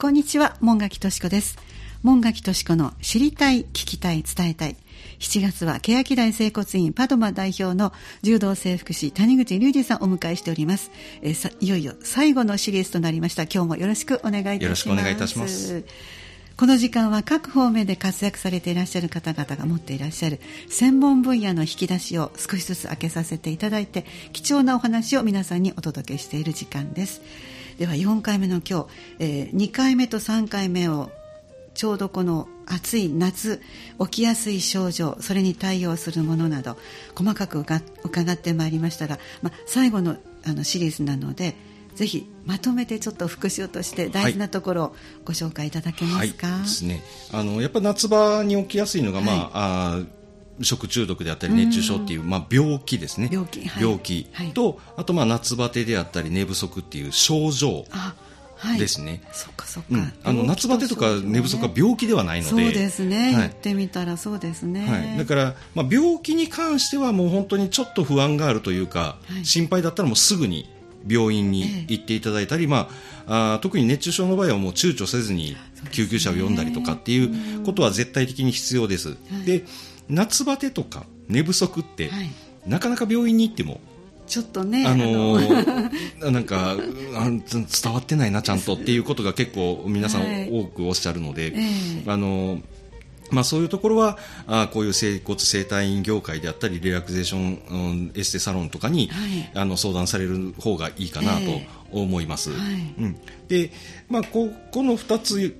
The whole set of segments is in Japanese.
こんにちは、門垣敏子です。門垣敏子の知りたい、聞きたい、伝えたい。7月は欅台整骨院パドマ代表の柔道整復師谷口隆二さんをお迎えしております。いよいよ最後のシリーズとなりました。今日もよろしくお願いいたします。 よろしくお願いいたします。 この時間は各方面で活躍されていらっしゃる方々が持っていらっしゃる専門分野の引き出しを少しずつ開けさせていただいて、貴重なお話を皆さんにお届けしている時間です。では4回目の今日、2回目と3回目をちょうどこの暑い夏起きやすい症状、それに対応するものなど細かく伺ってまいりましたが、最後のシリーズなのでぜひまとめてちょっと復習として大事なところをご紹介いただけますか。 はいですね、やっぱ夏場に起きやすいのが、食中毒であったり熱中症っていう、病気ですね。病気と、あと夏バテであったり寝不足っていう症状ですね。 そっかそっか、 夏バテとか寝不足は病気ではないので。 そうですね、言ってみたらそうですね。 だから、病気に関してはもう本当にちょっと不安があるというか、心配だったらもうすぐに病院に行っていただいたり、特に熱中症の場合はもう躊躇せずに救急車を呼んだりとかっていうことは絶対的に必要です。で、夏バテとか寝不足って、なかなか病院に行ってもちょっとね、 なんか伝わってないなちゃんとっていうことが結構皆さん多くおっしゃるので、そういうところはこういう整骨整体院業界であったりリラクゼーション、エステサロンとかに、相談される方がいいかなと思います。で、この2つ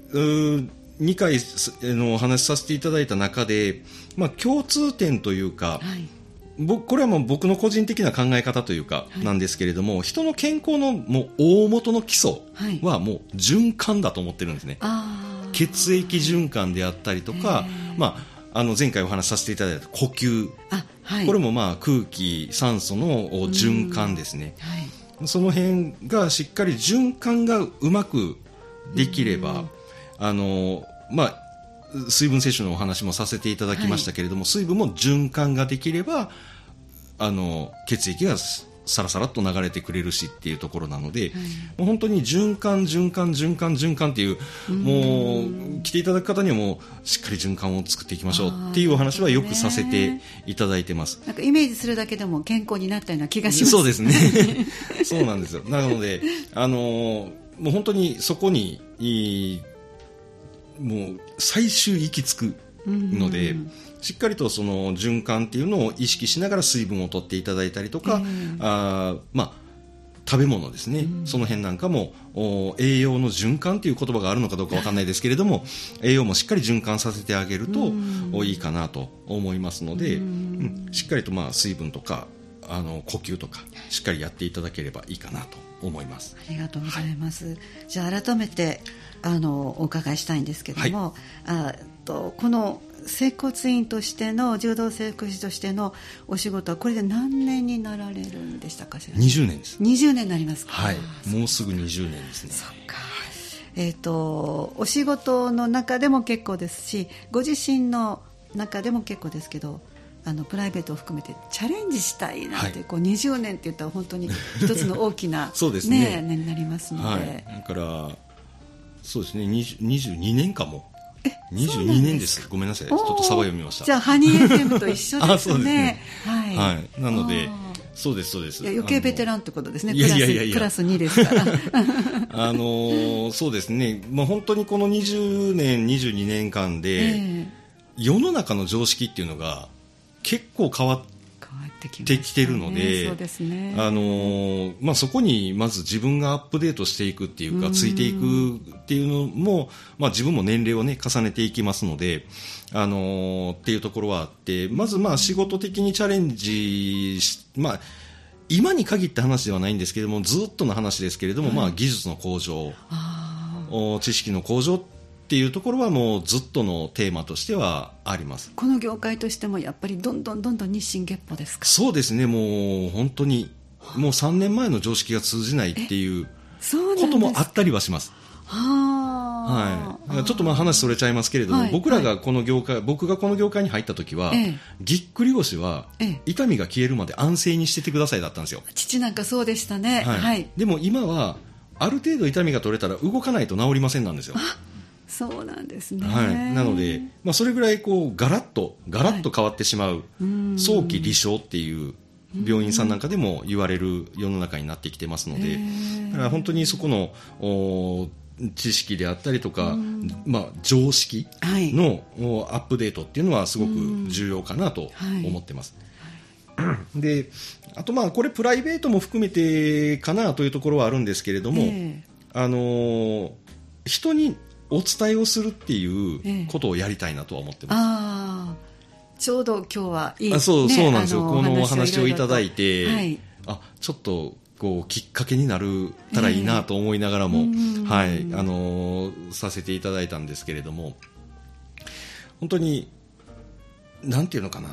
2回お話しさせていただいた中で、共通点というか、これはもう僕の個人的な考え方というかなんですけれども、人の健康のもう大元の基礎はもう循環だと思ってるんですね。血液循環であったりとか、前回お話しさせていただいた呼吸、これも空気酸素の循環ですね。その辺がしっかり循環がうまくできれば、水分摂取のお話もさせていただきましたけれども、水分も循環ができれば血液がサラサラっと流れてくれるしっていうところなので、もう本当に循環っていう、もう来ていただく方にはもうしっかり循環を作っていきましょうっていうお話はよくさせていただいてます。 なんかイメージするだけでも健康になったような気がします。 そうですねそうなんですよ。なのでもう本当にそこにもう最終行き着くので、しっかりとその循環っていうのを意識しながら水分を取っていただいたりとか、食べ物ですね、その辺なんかも栄養の循環という言葉があるのかどうかわかんないですけれども、栄養もしっかり循環させてあげるといいかなと思いますので、しっかりと水分とか呼吸とかしっかりやっていただければいいかなと思います。 ありがとうございます。じゃあ改めてお伺いしたいんですけども、この整骨院としての柔道整復師としてのお仕事はこれで何年になられるんでしたかしら。 20年です。 20年になりますか。 もうすぐ20年ですね。 そっか。お仕事の中でも結構ですし、ご自身の中でも結構ですけど、プライベートを含めてチャレンジしたいなんて、20年って言ったら本当に一つの大きなそうですね、 年になりますので、 だからそうですね、22年かも。22年です。ごめんなさい、ちょっとサバ読みました。 じゃあハニー FM と一緒ですね。 そうですね。なのでそうです。 余計ベテランってことですね。 いやプラス2ですからそうですね、本当にこの20年22年間で、世の中の常識っていうのが結構変わってきてるので、 そうですね。 そこにまず自分がアップデートしていくっていうか、ついていくっていうのも、自分も年齢をね重ねていきますので、っていうところはあって、まず仕事的にチャレンジ今に限った話ではないんですけれども、ずっとの話ですけれども、技術の向上、知識の向上っていうところはもうずっとのテーマとしてはあります。この業界としてもやっぱりどんどん日進月歩ですか。 そうですね、もう本当にもう3年前の常識が通じないっていうこともあったりはします。ちょっと話それちゃいますけれども、僕がこの業界に入った時は、ぎっくり腰は痛みが消えるまで安静にしててくださいだったんですよ。 父なんかそうでしたね。 でも今はある程度痛みが取れたら動かないと治りませんなんですよ。 そうなんですね。 はい、なので、それぐらいこうガラッと変わってしまう、早期離症っていう病院さんなんかでも言われる世の中になってきてますので、だから本当にそこの知識であったりとか、常識のアップデートっていうのはすごく重要かなと思ってます。で、あとこれプライベートも含めてかなというところはあるんですけれども、人にお伝えをするっていうことをやりたいなとは思ってます。 ちょうど今日はいい、 そうなんですよ。このお話をいただいて、ちょっとこうきっかけになるたらいいなと思いながらも、させていただいたんですけれども、本当になんていうのかな、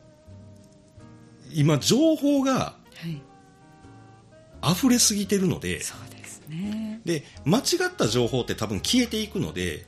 今情報が溢れすぎてるので、 そうですね。 で、間違った情報って多分消えていくので、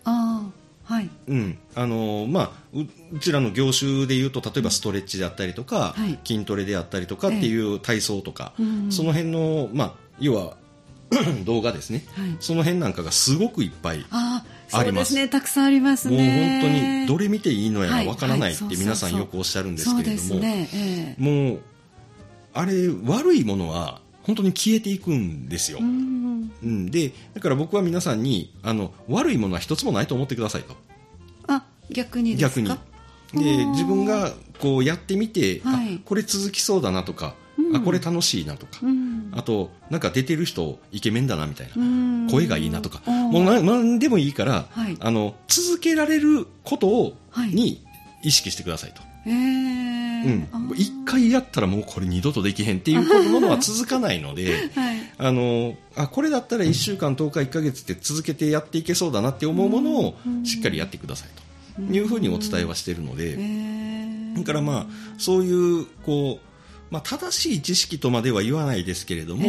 うちらの業種でいうと、例えばストレッチであったりとか、筋トレであったりとかっていう体操とか、その辺の、要は動画ですね、その辺なんかがすごくいっぱいあります。 そうですね、たくさんありますね。 もう本当にどれ見ていいのやらわからないって皆さんよくおっしゃるんですけれども、もうあれ悪いものは本当に消えていくんですよ。で、だから僕は皆さんに悪いものは一つもないと思ってくださいと。 逆にですか？ で、自分がこうやってみて、これ続きそうだなとか、これ楽しいなとか、あとなんか出てる人イケメンだなみたいな、声がいいなとか、もう何でもいいから、続けられることに意識してくださいと。一回やったらもうこれ二度とできへんっていうものは続かないので、これだったら1週間10日1ヶ月って続けてやっていけそうだなって思うものをしっかりやってくださいというふうにお伝えはしているので、だからそういうこう、正しい知識とまでは言わないですけれども、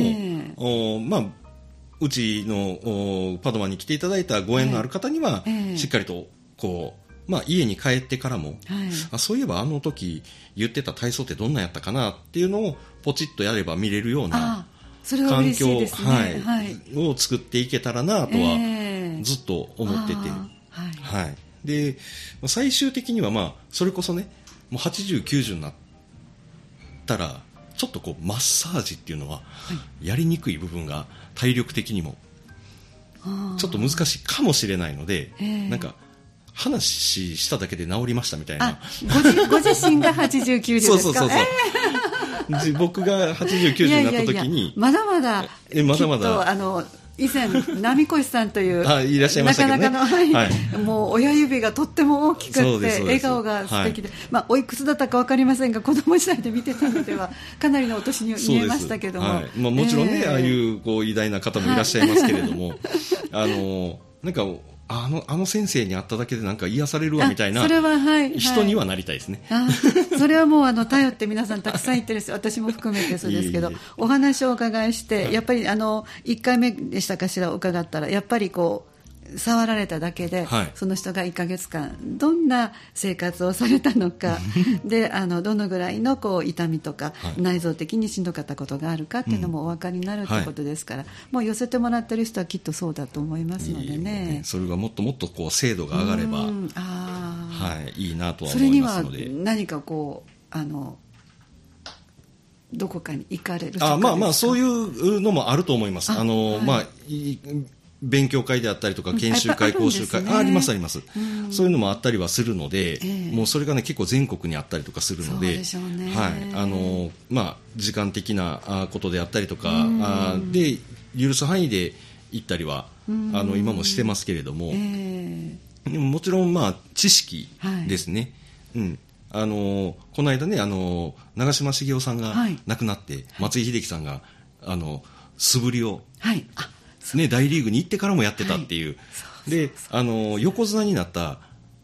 うちのパドマに来ていただいたご縁のある方にはしっかりとこう、家に帰ってからも、そういえばあの時言ってた体操ってどんなやったかなっていうのをポチッとやれば見れるような環境を作っていけたらなとはずっと思ってて、で最終的にはそれこそね、もう80、90になったらちょっとこうマッサージっていうのはやりにくい部分が体力的にもちょっと難しいかもしれないので、なんか話しただけで治りましたみたいな。 ご自身が80、90ですか？ そう僕が80、90になった時にまだまだ以前波越さんといういらっしゃいましたけどね、 なかなかの、もう親指がとっても大きくて笑顔が素敵で、おいくつだったか分かりませんが子供時代で見てたのではかなりのお年に見えましたけども、 もちろんね、ああいうこう偉大な方もいらっしゃいますけれども、なんかあの先生に会っただけでなんか癒されるわみたいな人にはなりたいですね。 それはもう頼って皆さんたくさん言ってるんです。私も含めてそうですけど、お話をお伺いして、やっぱり1回目でしたかしら伺ったら、やっぱりこう触られただけで、その人が1ヶ月間どんな生活をされたのかで、どのぐらいのこう痛みとか、内臓的にしんどかったことがあるかっていうのもお分かりになるということですから、もう寄せてもらってる人はきっとそうだと思いますのでね。 それがもっともっとこう精度が上がればいいなとは思いますので。 それには何かこうどこかに行かれるとかですか？ そういうのもあると思います。勉強会であったりとか研修会、講習会あります、そういうのもあったりはするので、もうそれがね結構全国にあったりとかするので、時間的なことであったりとかで許す範囲で行ったりは今もしてますけれども、でももちろん知識ですね。この間ね長嶋茂雄さんが亡くなって、松井秀喜さんが素振りを大リーグに行ってからもやってたっていう、で横綱になった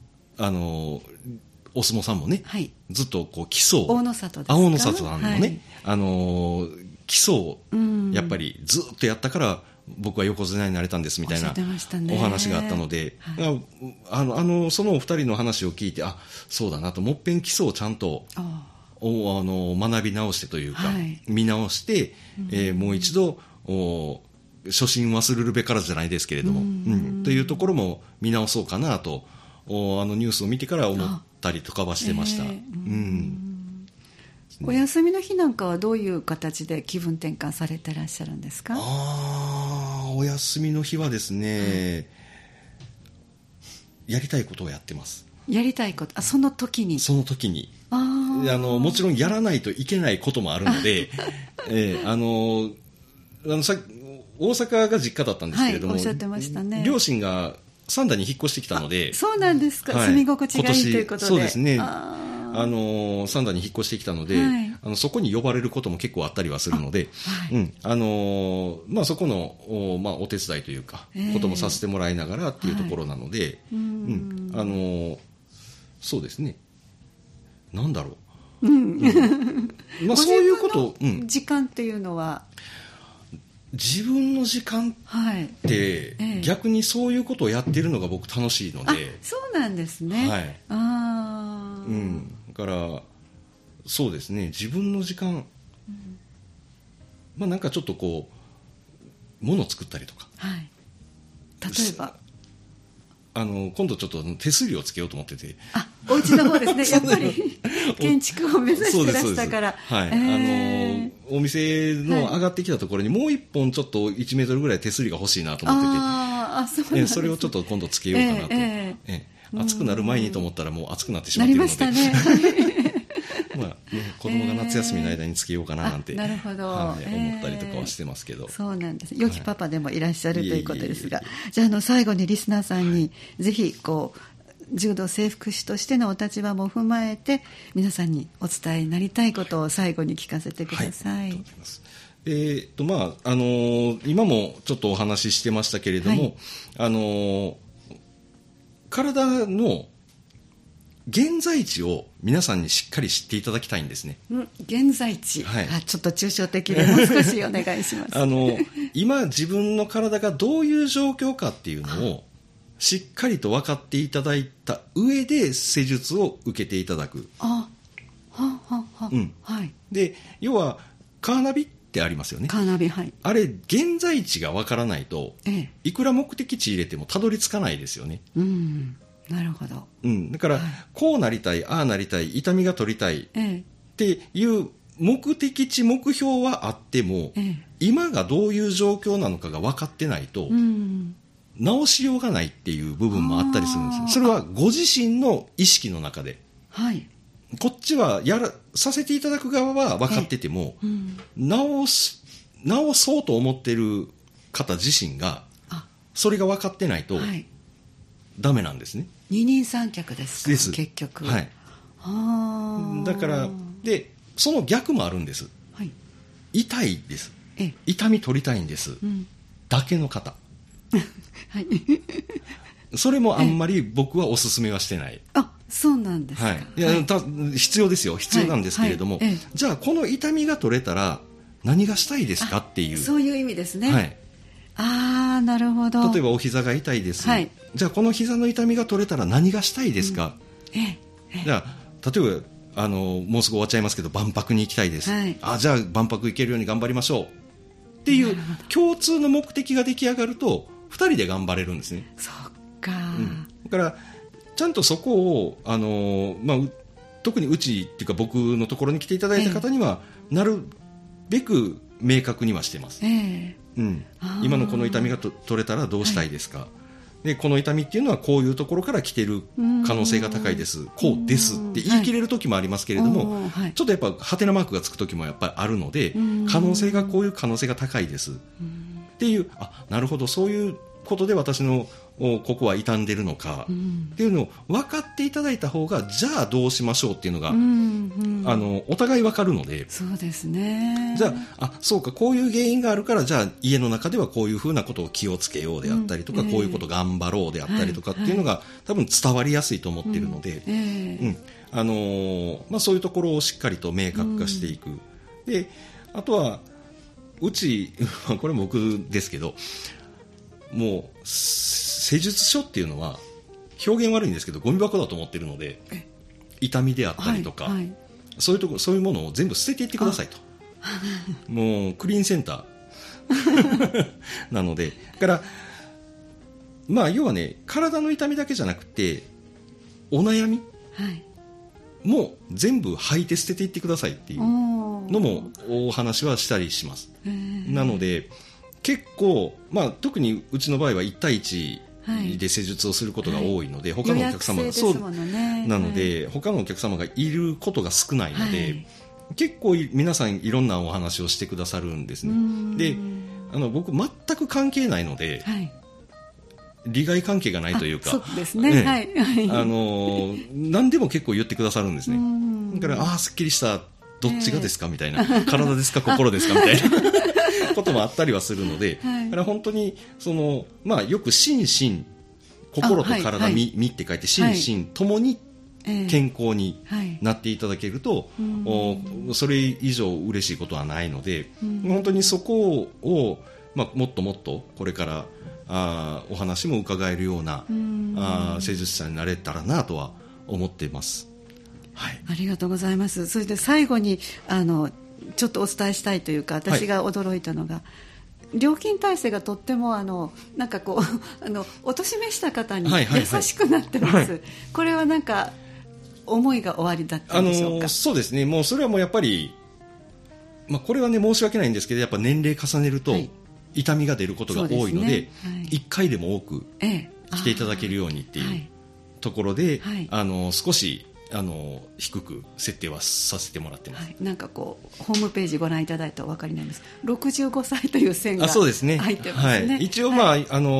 お相撲さんもね、ずっとこう基礎を大野里さんのね、基礎をやっぱりずっとやったから僕は横綱になれたんですみたいなお話があったので、そのお二人の話を聞いて、そうだなと、もっぺん基礎をちゃんと学び直してというか、見直して、もう一度初心忘れるべからじゃないですけれども、というところも見直そうかなとニュースを見てから思ったりとかはしてました。 お休みの日なんかはどういう形で気分転換されてらっしゃるんですか？ お休みの日はですね、やりたいことをやってます。 やりたいこと、その時にもちろんやらないといけないこともあるので大阪が実家だったんですけれども、 おっしゃってましたね。 両親が三田に引っ越してきたので。 そうなんですか、住み心地がいいということで。 そうですね、三田に引っ越してきたので、そこに呼ばれることも結構あったりはするので、そこのお手伝いというか、こともさせてもらいながらっていうところなので、そうですね、なんだろう、そういうこと、 時間っていうのは、 自分の時間って、逆にそういうことをやってるのが僕楽しいので。 そうなんですね。 だからそうですね、自分の時間、なんかちょっとこう物を作ったりとか、 例えば今度ちょっと手すりをつけようと思ってて。 お家の方ですねやっぱり建築を目指してらしたから。 お店の上がってきたところにもう一本ちょっと1メートルぐらい手すりが欲しいなと思ってて、それをちょっと今度つけようかなと。暑くなる前にと思ったらもう暑くなってしまっているので、なりましたね子供が夏休みの間につけようかななんて、思ったりとかはしてますけど。 そうなんです。良きパパでもいらっしゃるということですが、じゃあ最後にリスナーさんにぜひ柔道整復師としてのお立場も踏まえて皆さんにお伝えになりたいことを最後に聞かせてください。今もちょっとお話ししてましたけれども、体の現在地を皆さんにしっかり知っていただきたいんですね。 現在地、ちょっと抽象的でもう少しお願いします。 今自分の体がどういう状況かっていうのをしっかりと分かっていただいた上で施術を受けていただく。で、要はカーナビってありますよね。 カーナビ、 あれ現在地が分からないと、いくら目的地入れてもたどり着かないですよね。 なるほど。 だから、こうなりたい、ああなりたい、痛みが取りたいっていう目的地目標はあっても、今がどういう状況なのかが分かってないと、直しようがないっていう部分もあったりするんですよ。それはご自身の意識の中で、こっちはさせていただく側は分かってても、直そうと思ってる方自身がそれが分かってないとダメなんですね。 二人三脚ですか、結局。 だからでその逆もあるんです。痛いです、痛み取りたいんです、だけの方それもあんまり僕はおすすめはしてない。 そうなんですか。 必要ですよ、必要なんですけれども、じゃあこの痛みが取れたら何がしたいですかっていう、 そういう意味ですね。なるほど。 例えばお膝が痛いです、じゃあこの膝の痛みが取れたら何がしたいですか。じゃあ例えばもうすぐ終わっちゃいますけど万博に行きたいです、じゃあ万博行けるように頑張りましょうっていう共通の目的が出来上がると2人で頑張れるんですね。 そっか、 だからちゃんとそこを特にうちっていうか僕のところに来ていただいた方にはなるべく明確にはしてます。今のこの痛みが取れたらどうしたいですか、でこの痛みっていうのはこういうところから来てる可能性が高いです、こうですって言い切れる時もありますけれども、ちょっとやっぱハテナマークがつく時もやっぱりあるので、可能性がこういう可能性が高いですっていう、なるほど、そういうことで私のここは傷んでるのかっていうのを分かっていただいた方が、じゃあどうしましょうっていうのがお互い分かるので。 そうですね。 じゃあそうか、こういう原因があるから、じゃあ家の中ではこういうふうなことを気をつけようであったりとか、こういうこと頑張ろうであったりとかっていうのが多分伝わりやすいと思っているので、そういうところをしっかりと明確化していく。であとはうちこれも僕ですけど、もう施術書っていうのは表現悪いんですけどゴミ箱だと思ってるので、痛みであったりとか、そういうものを全部捨てていってくださいともうクリーンセンタなのでだからまあ要はね体の痛みだけじゃなくてお悩みも全部吐いて捨てていってくださいっていうのもお話はしたりします。なので結構、まあ、特にうちの場合は1対1で施術をすることが多いので、他のお客様がそうなので、他のお客様がいることが少ないので、結構皆さんいろんなお話をしてくださるんですね。で僕全く関係ないので、利害関係がないというか、 そうですね、 何でも結構言ってくださるんですね。だからすっきりした、どっちがですかみたいな、体ですか心ですかみたいなこともあったりはすするので、だから本当にまあ、よく心身心と体身って書いて心身ともに健康になっていただけると、それ以上嬉しいことはないので、本当にそこを、まあ、もっともっとこれからお話も伺えるような施術者になれたらなとは思っています。 ありがとうございます。それで最後にちょっとお伝えしたいというか、私が驚いたのが、料金体制がとってもなんかこうお年めした方に優しくなってます。これはなんか思いがおありだったんでしょうか。 そうですね。もうそれはもうやっぱり、まあ、これはね申し訳ないんですけど、やっぱ年齢重ねると痛みが出ることが多いので、1回でも多く来ていただけるようにっていうところで、少し低く設定はさせてもらってます。 なんかこうホームページご覧いただいたらお分かりなんです。65歳という線が入ってますね。 一応、まあ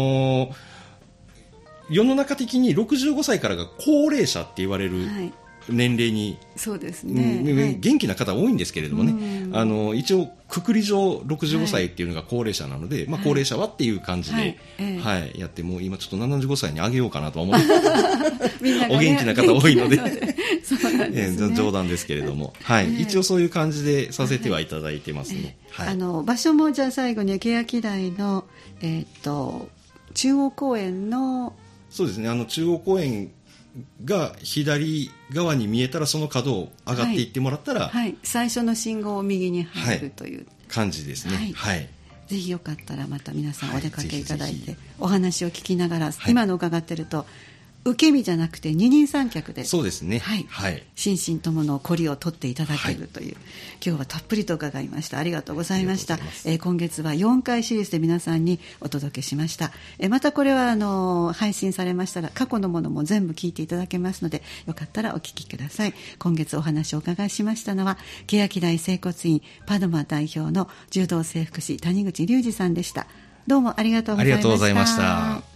世の中的に65歳からが高齢者って言われる年齢に、 そうですね、 元気な方多いんですけれどもね、一応くくり上65歳っていうのが高齢者なので、まあ、高齢者はっていう感じで、やって、もう今ちょっと75歳に上げようかなと思ってお元気な方多いので冗談ですけれども、一応そういう感じでさせてはいただいてますね。 場所もじゃあ最後に欅台の、中央公園の、 そうですね、中央公園が左側に見えたらその角を上がっていってもらったら、 最初の信号を右に入るという、 感じですね。 ぜひよかったらまた皆さんお出かけいただいて、お話を聞きながら、今の伺ってると受け身じゃなくて二人三脚で、 そうですね、 心身とものコリを取っていただけるという、今日はたっぷりと伺いました。ありがとうございました。今月は4回シリーズで皆さんにお届けしました。またこれは配信されましたら過去のものも全部聞いていただけますので、よかったらお聞きください。今月お話をお伺いしましたのは、欅台整骨院パドマ代表の柔道整復師谷口隆二さんでした。どうもありがとうございました。 ありがとうございました。